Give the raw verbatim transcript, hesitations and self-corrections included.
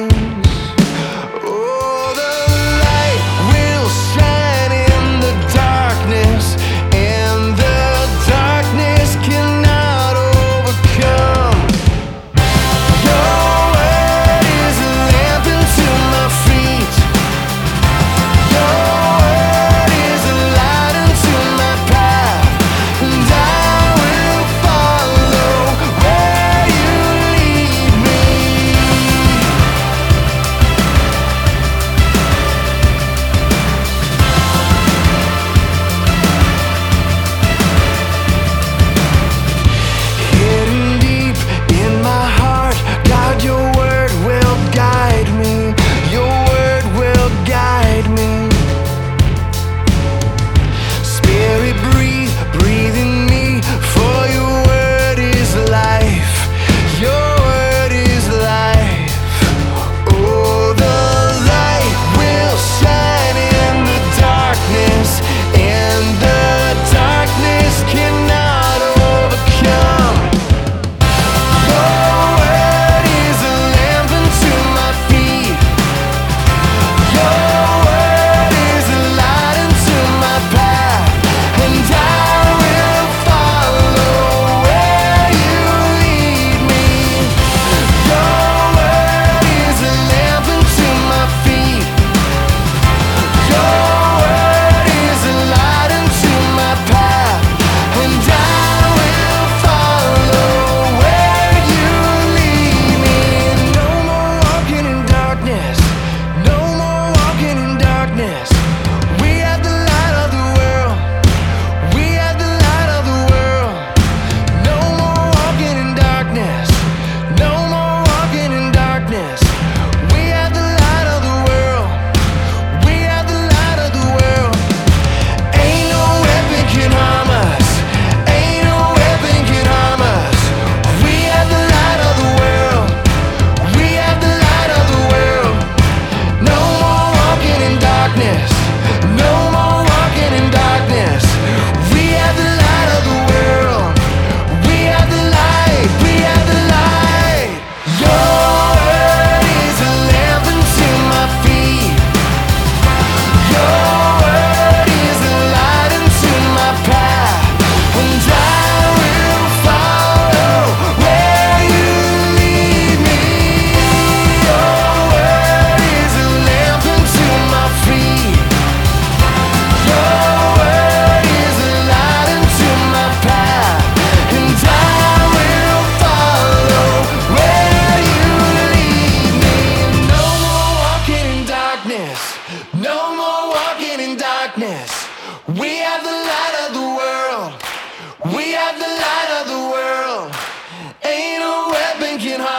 Oh, the light will shine in the darkness, and the darkness cannot overcome. Your word is a lamp unto my feet. Your word is a light unto my path, and I will follow where you lead me. Hidden deep in my heart, God, your word will guide me. Your word will guide me. Spirit, breathe, breathe in me, for your word is life. Your word is life. Oh, the light will shine in the darkness, and the darkness cannot overcome. Your word is a lamp unto my feet. Your word is a light unto my path, and I will follow where you lead me. Your word is a lamp unto my feet. Your word is a light unto my path, and I will follow where you lead me. No more walking in darkness. No more walking in darkness. We have the light of the world. We have the light of the world. No more walking in darkness. No more walking in darkness. We have the light of the world. We have the light of the world. Ain't no weapon can harm us. Ain't no weapon can harm us. We have the light of the world. We have the light of the world. No more walking in darkness. No more walking in darkness. We have the light of the world. We have the light. We have the light. Your word is a lamp unto my feet. Your word is a light unto my path, and I will follow where you lead me. Your word is a lamp unto my feet. Your word is a light unto my path, and I will follow where you lead me. No more walking in darkness. No more walking in darkness. We have the light of the world. We have the light of the world. Ain't no weapon can harm